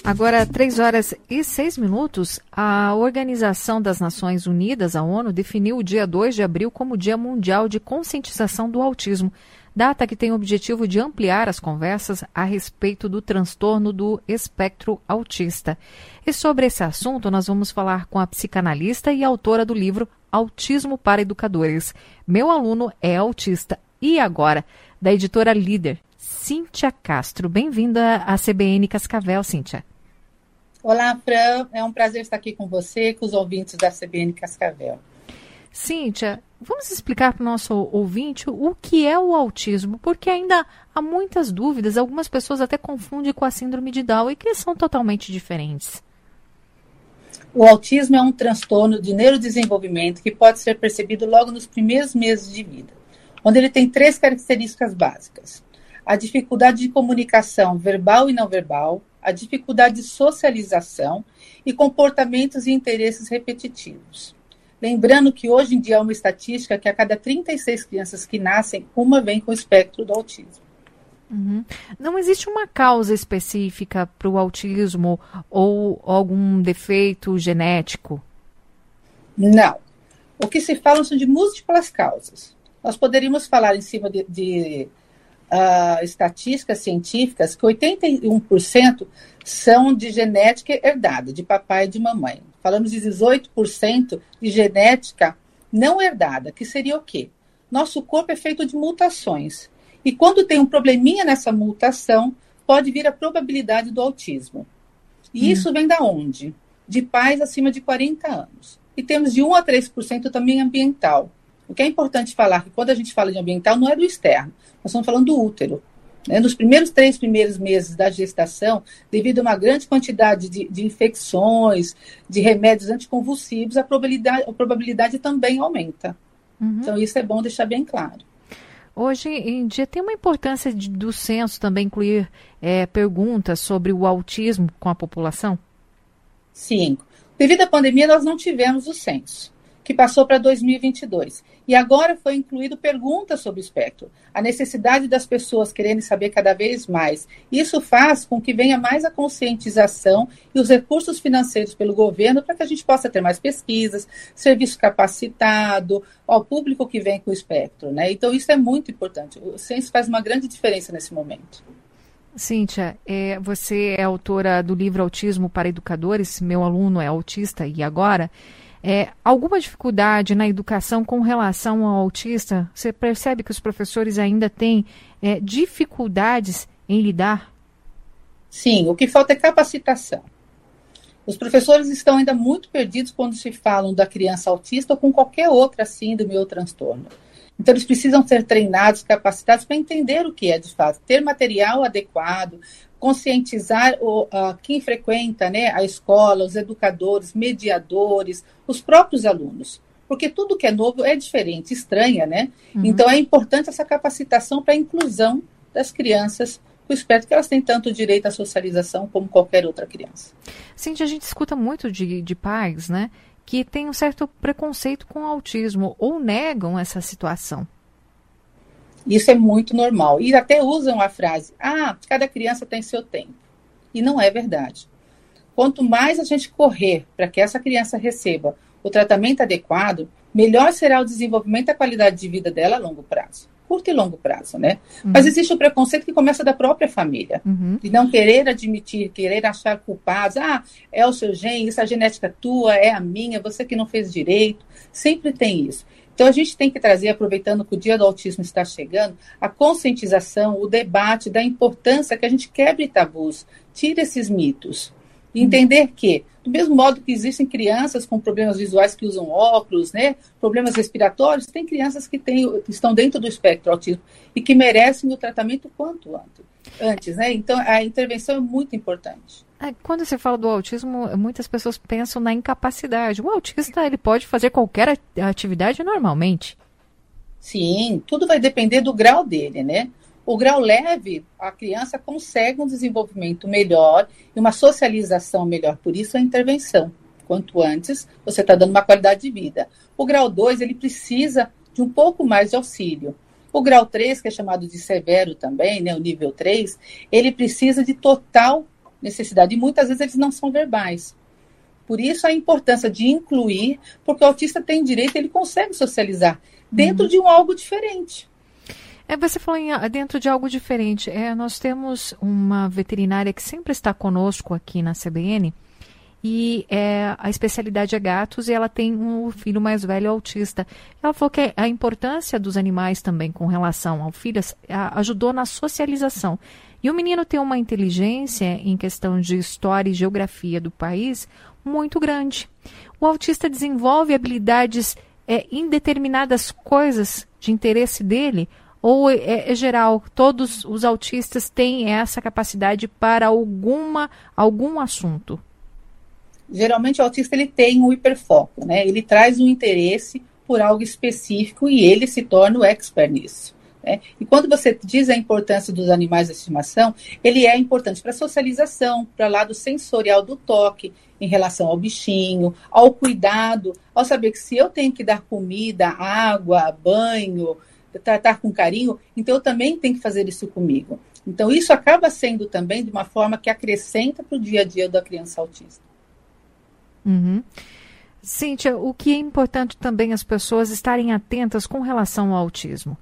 Agora, 3h06, a Organização das Nações Unidas, a ONU, definiu o dia 2 de abril como Dia Mundial de Conscientização do Autismo, data que tem o objetivo de ampliar as conversas a respeito do transtorno do espectro autista. E sobre esse assunto, nós vamos falar com a psicanalista e autora do livro Autismo para Educadores. Meu aluno é autista. E agora, da editora Líder, Cíntia Castro. Bem-vinda à CBN Cascavel, Cíntia. Olá, Fran. É um prazer estar aqui com você e com os ouvintes da CBN Cascavel. Cíntia, vamos explicar para o nosso ouvinte o que é o autismo, porque ainda há muitas dúvidas, algumas pessoas até confundem com a síndrome de Down e que são totalmente diferentes. O autismo é um transtorno de neurodesenvolvimento que pode ser percebido logo nos primeiros meses de vida, onde ele tem 3 características básicas: a dificuldade de comunicação verbal e não verbal, a dificuldade de socialização e comportamentos e interesses repetitivos. Lembrando que hoje em dia há uma estatística que a cada 36 crianças que nascem, uma vem com o espectro do autismo. Uhum. Não existe uma causa específica para o autismo ou algum defeito genético? Não. O que se fala são de múltiplas causas. Nós poderíamos falar em cima de estatísticas científicas que 81% são de genética herdada, de papai e de mamãe. Falamos de 18% de genética não herdada, que seria o quê? Nosso corpo é feito de mutações. E quando tem um probleminha nessa mutação, pode vir a probabilidade do autismo. E isso vem da onde? De pais acima de 40 anos. E temos de 1 a 3% também ambiental. O que é importante falar, que quando a gente fala de ambiental, não é do externo. Nós estamos falando do útero. Nos primeiros 3 meses da gestação, devido a uma grande quantidade de infecções, de remédios anticonvulsivos, a probabilidade também aumenta. Uhum. Então, isso é bom deixar bem claro. Hoje em dia tem uma importância do censo também incluir perguntas sobre o autismo com a população? Sim. Devido à pandemia, nós não tivemos o censo, que passou para 2022. E agora foi incluído perguntas sobre o espectro. A necessidade das pessoas querendo saber cada vez mais. Isso faz com que venha mais a conscientização e os recursos financeiros pelo governo para que a gente possa ter mais pesquisas, serviço capacitado, ao público que vem com o espectro, né? Então, isso é muito importante. O censo faz uma grande diferença nesse momento. Cíntia, você é autora do livro Autismo para Educadores. Meu aluno é autista e agora... alguma dificuldade na educação com relação ao autista? Você percebe que os professores ainda têm dificuldades em lidar? Sim, o que falta é capacitação. Os professores estão ainda muito perdidos quando se falam da criança autista ou com qualquer outra síndrome ou transtorno. Então, eles precisam ser treinados, capacitados para entender o que é de fato, ter material adequado, conscientizar quem frequenta, né, a escola, os educadores, mediadores, os próprios alunos. Porque tudo que é novo é diferente, estranha, né? Uhum. Então, é importante essa capacitação para a inclusão das crianças com espectro, que elas têm tanto direito à socialização como qualquer outra criança. Sim, a gente escuta muito de pais, né, que têm um certo preconceito com o autismo ou negam essa situação. Isso é muito normal. E até usam a frase, cada criança tem seu tempo. E não é verdade. Quanto mais a gente correr para que essa criança receba o tratamento adequado, melhor será o desenvolvimento e a qualidade de vida dela a longo prazo. Curto e longo prazo, né? Uhum. Mas existe o preconceito que começa da própria família. Uhum. De não querer admitir, querer achar culpados. É o seu gene, essa genética tua, é a minha, você que não fez direito. Sempre tem isso. Então, a gente tem que trazer, aproveitando que o Dia do Autismo está chegando, a conscientização, o debate da importância que a gente quebre tabus, tire esses mitos. E entender que, do mesmo modo que existem crianças com problemas visuais que usam óculos, né, problemas respiratórios, tem crianças que estão dentro do espectro autismo e que merecem o tratamento quanto antes, né? Então, a intervenção é muito importante. Quando você fala do autismo, muitas pessoas pensam na incapacidade. O autista, ele pode fazer qualquer atividade normalmente? Sim, tudo vai depender do grau dele, né? O grau leve, a criança consegue um desenvolvimento melhor e uma socialização melhor. Por isso, a intervenção. Quanto antes, você está dando uma qualidade de vida. O grau 2, ele precisa de um pouco mais de auxílio. O grau 3, que é chamado de severo também, né, o nível 3, ele precisa de total necessidade. E muitas vezes eles não são verbais. Por isso a importância de incluir, porque o autista tem direito, ele consegue socializar dentro de algo diferente. Você falou dentro de algo diferente. Nós temos uma veterinária que sempre está conosco aqui na CBN, e a especialidade é gatos, e ela tem um filho mais velho autista. Ela falou que a importância dos animais também com relação ao filho ajudou na socialização. E o menino tem uma inteligência em questão de história e geografia do país muito grande. O autista desenvolve habilidades em determinadas coisas de interesse dele, ou é geral, todos os autistas têm essa capacidade para algum assunto? Geralmente o autista ele tem um hiperfoco, né? Ele traz um interesse por algo específico e ele se torna o expert nisso. Né? E quando você diz a importância dos animais de estimação, ele é importante para a socialização, para o lado sensorial do toque, em relação ao bichinho, ao cuidado, ao saber que se eu tenho que dar comida, água, banho, tratar com carinho, então eu também tenho que fazer isso comigo. Então isso acaba sendo também de uma forma que acrescenta para o dia a dia da criança autista. Uhum. Cíntia, o que é importante também as pessoas estarem atentas com relação ao autismo?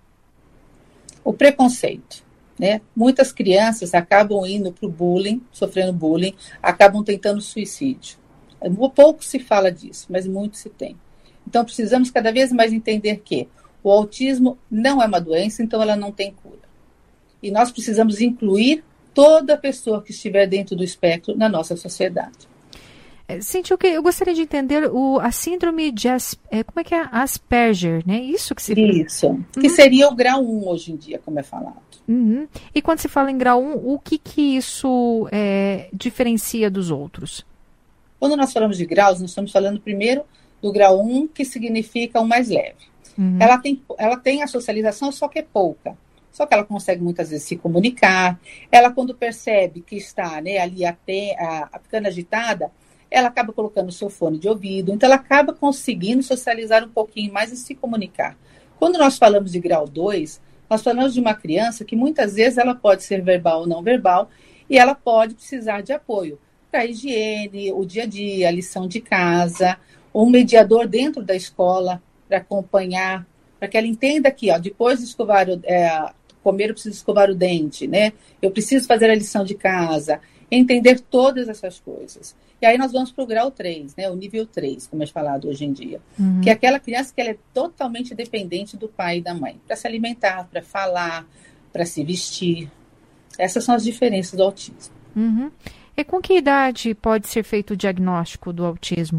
O preconceito, né? Muitas crianças acabam indo para o bullying, sofrendo bullying, acabam tentando suicídio. Pouco se fala disso, mas muito se tem. Então precisamos cada vez mais entender que o autismo não é uma doença, então ela não tem cura. E nós precisamos incluir toda pessoa que estiver dentro do espectro na nossa sociedade. Cíntia, eu gostaria de entender a síndrome de Asperger, né? Isso que se Isso, que seria o grau 1 hoje em dia, como é falado. Uhum. E quando se fala em grau 1, o que isso diferencia dos outros? Quando nós falamos de graus, nós estamos falando primeiro do grau 1, que significa o mais leve. Uhum. Ela tem a socialização, só que é pouca. Só que ela consegue muitas vezes se comunicar. Ela, quando percebe que está, né, ali ficando agitada, ela acaba colocando o seu fone de ouvido, então ela acaba conseguindo socializar um pouquinho mais e se comunicar. Quando nós falamos de grau 2, nós falamos de uma criança que muitas vezes ela pode ser verbal ou não verbal, e ela pode precisar de apoio para a higiene, o dia a dia, a lição de casa, um mediador dentro da escola para acompanhar, para que ela entenda que, depois de comer, eu preciso escovar o dente, né? Eu preciso fazer a lição de casa, entender todas essas coisas. E aí nós vamos para o grau 3, né? O nível 3, como é falado hoje em dia. Uhum. Que é aquela criança que ela é totalmente dependente do pai e da mãe, para se alimentar, para falar, para se vestir. Essas são as diferenças do autismo. Uhum. E com que idade pode ser feito o diagnóstico do autismo?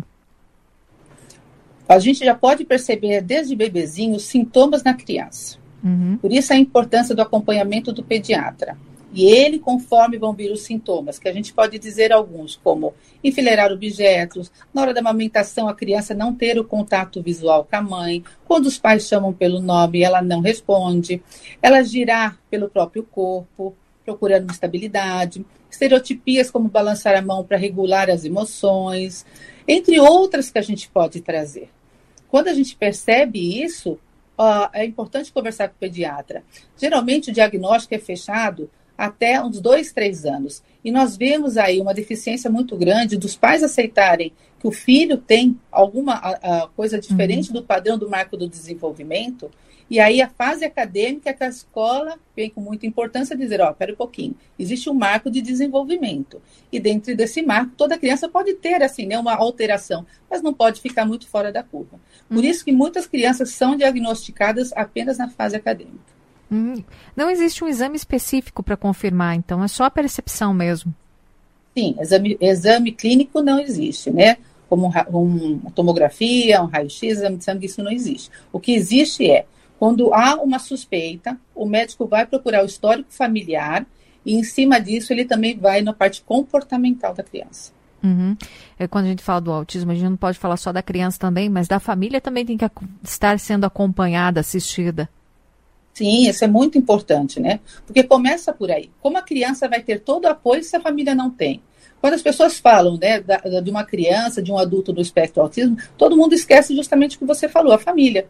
A gente já pode perceber desde bebezinho os sintomas na criança. Uhum. Por isso a importância do acompanhamento do pediatra. E ele, conforme vão vir os sintomas, que a gente pode dizer alguns, como enfileirar objetos, na hora da amamentação a criança não ter o contato visual com a mãe, quando os pais chamam pelo nome ela não responde, ela girar pelo próprio corpo, procurando estabilidade, estereotipias como balançar a mão para regular as emoções, entre outras que a gente pode trazer. Quando a gente percebe isso, é importante conversar com o pediatra. Geralmente o diagnóstico é fechado até uns 2, 3 anos. E nós vemos aí uma deficiência muito grande dos pais aceitarem que o filho tem alguma coisa diferente do padrão do marco do desenvolvimento. E aí a fase acadêmica que a escola vem com muita importância dizer, espera um pouquinho, existe um marco de desenvolvimento. E dentro desse marco, toda criança pode ter assim, né, uma alteração, mas não pode ficar muito fora da curva. Por isso que muitas crianças são diagnosticadas apenas na fase acadêmica. Não existe um exame específico para confirmar, então é só a percepção mesmo. Sim, exame clínico não existe, né? Como uma tomografia, um raio-x, exame de sangue, isso não existe. O que existe é, quando há uma suspeita, o médico vai procurar o histórico familiar e, em cima disso, ele também vai na parte comportamental da criança. Uhum. Quando a gente fala do autismo, a gente não pode falar só da criança também, mas da família também tem que estar sendo acompanhada, assistida. Sim, isso é muito importante, né? Porque começa por aí. Como a criança vai ter todo o apoio se a família não tem? Quando as pessoas falam, né, de uma criança, de um adulto do espectro do autismo, todo mundo esquece justamente o que você falou, a família.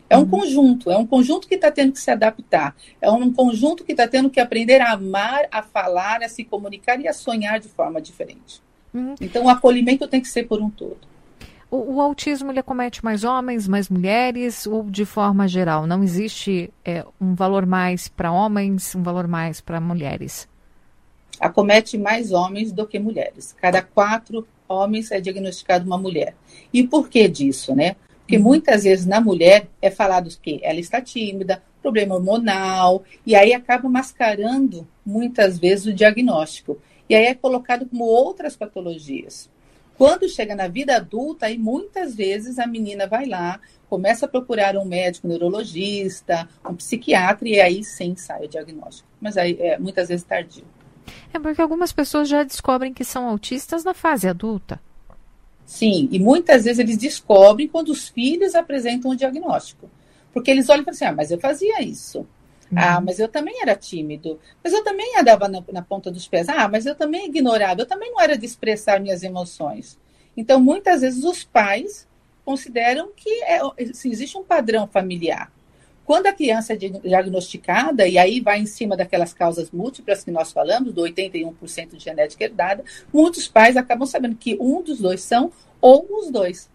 É um conjunto que está tendo que se adaptar, é um conjunto que está tendo que aprender a amar, a falar, a se comunicar e a sonhar de forma diferente. Então, o acolhimento tem que ser por um todo. O autismo, ele acomete mais homens, mais mulheres, ou de forma geral? Não existe um valor mais para homens, um valor mais para mulheres? Acomete mais homens do que mulheres. Cada 4 homens é diagnosticado uma mulher. E por que disso, né? Porque muitas vezes na mulher é falado que ela está tímida, problema hormonal, e aí acaba mascarando muitas vezes o diagnóstico. E aí é colocado como outras patologias. Quando chega na vida adulta, aí muitas vezes a menina vai lá, começa a procurar um médico neurologista, um psiquiatra, e aí sim sai o diagnóstico. Mas aí é muitas vezes tardio. É porque algumas pessoas já descobrem que são autistas na fase adulta. Sim, e muitas vezes eles descobrem quando os filhos apresentam o diagnóstico. Porque eles olham e falam assim, mas eu fazia isso. Mas eu também era tímido. Mas eu também andava na ponta dos pés. Mas eu também ignorava. Eu também não era de expressar minhas emoções. Então, muitas vezes, os pais consideram que existe um padrão familiar. Quando a criança é diagnosticada, e aí vai em cima daquelas causas múltiplas que nós falamos, do 81% de genética herdada, muitos pais acabam sabendo que um dos dois são, ou os dois.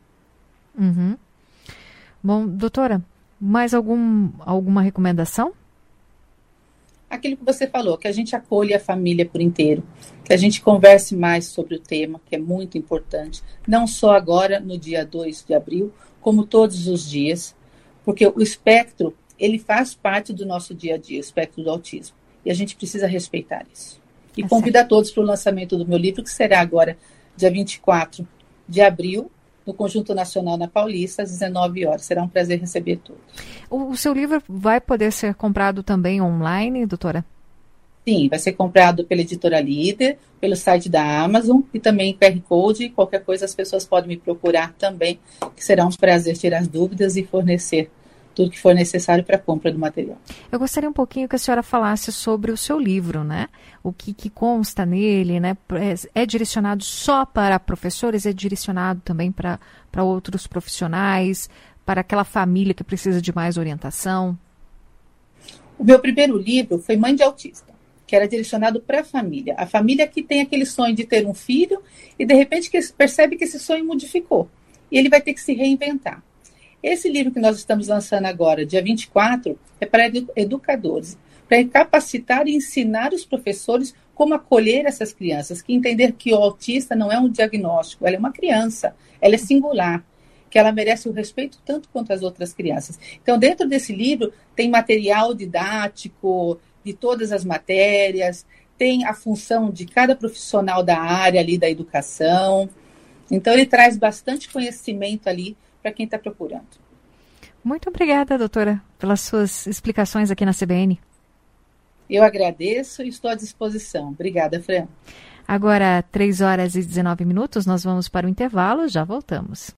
Bom, doutora, mais alguma recomendação? Aquilo que você falou, que a gente acolha a família por inteiro, que a gente converse mais sobre o tema, que é muito importante, não só agora, no dia 2 de abril, como todos os dias, porque o espectro, ele faz parte do nosso dia a dia, o espectro do autismo, e a gente precisa respeitar isso. E convido a todos para o lançamento do meu livro, que será agora, dia 24 de abril, no Conjunto Nacional na Paulista, às 19 horas. Será um prazer receber todos. O seu livro vai poder ser comprado também online, doutora? Sim, vai ser comprado pela Editora Líder, pelo site da Amazon e também QR Code. Qualquer coisa as pessoas podem me procurar também, que será um prazer tirar as dúvidas e fornecer tudo que for necessário para a compra do material. Eu gostaria um pouquinho que a senhora falasse sobre o seu livro, né? O que consta nele, né? É direcionado só para professores, é direcionado também para outros profissionais, para aquela família que precisa de mais orientação? O meu primeiro livro foi Mãe de Autista, que era direcionado para a família que tem aquele sonho de ter um filho e de repente percebe que esse sonho modificou e ele vai ter que se reinventar. Esse livro que nós estamos lançando agora, dia 24, é para educadores, para capacitar e ensinar os professores como acolher essas crianças, que entender que o autista não é um diagnóstico, ela é uma criança, ela é singular, que ela merece o respeito tanto quanto as outras crianças. Então, dentro desse livro, tem material didático de todas as matérias, tem a função de cada profissional da área ali da educação. Então, ele traz bastante conhecimento ali para quem está procurando. Muito obrigada, doutora, pelas suas explicações aqui na CBN. Eu agradeço e estou à disposição. Obrigada, Fran. Agora, 3 horas e 19 minutos, nós vamos para o intervalo, já voltamos.